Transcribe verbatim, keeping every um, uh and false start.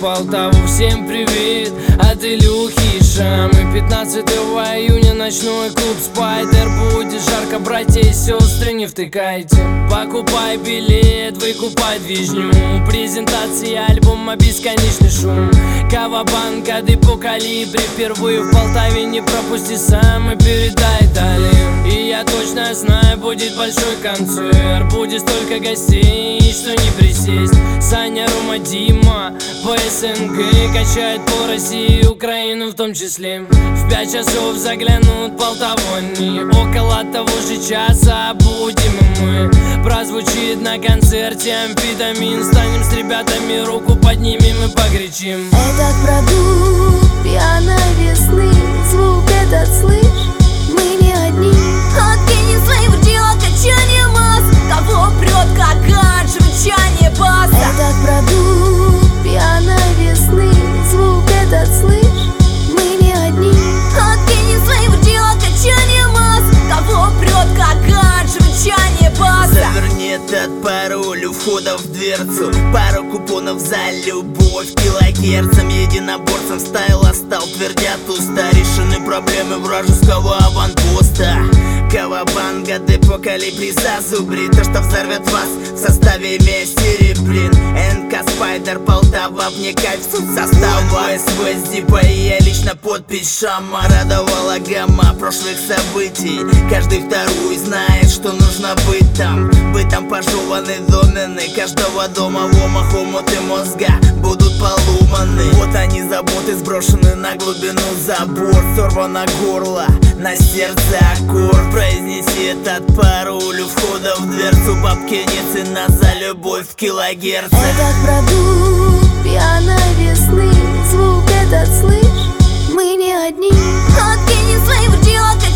Полтаву всем привет от Илюхи и Шамы. Пятнадцатого июня ночной клуб Спайдер. Будет жарко, братья и сестры, не втыкайте. Покупай билет, выкупай движню. Презентация альбома «Бесконечный шум». Кавабанга, депо Калибри. Впервые в Полтаве, не пропусти сам и передай далее. И я точно знаю, будет большой концерт. Будет столько гостей, что не присесть. Саня, Рома, Дима по СНГ качает по России, Украину в том числе. В пять часов заглянут полтавони. Около того же часа будем и мы. Прозвучит на концерте амфетамин. Станем с ребятами, руку поднимем и погречим. Этот продукт пьяной весны. Звук этот слышь, мы не одни. Откинем свои вертела, качание масс. Кого прет, как ганж, рычание баса. Этот продукт пьяной весны. Звук этот слышь, мы не одни. Откинем свои вертела, качание масс. Кого прет, как ганж, рычание баса. Заверни этот пароль у входа в дверцу. Пару купонов за любовь килогерцам. Единоборцам стайла стал, твердят уста. Решены проблемы вражеского аванпоста. Кавабанга, депо Калибри, зазубри. То, что взорвет вас в составе мести блин. эн ка Спайдер, Полтава, вне кайф, суть состава. СВ с Дипа и я лично подпись Шама. Радовала гамма прошлых событий. Каждый второй знает, что нужно быть там. Быть там пожеваны домены. Каждого дома в омах омуты мозга будут поломаны. Вот они заботы сброшены на глубину забор. Сорвано горло, на сердце аккорд. Произнеси этот пароль у входа в дверцу. Бабки не цена за любовь в килогерцах. Этот продукт пьяной весны. Звук этот слышь, мы не одни. Откинем свои вертела,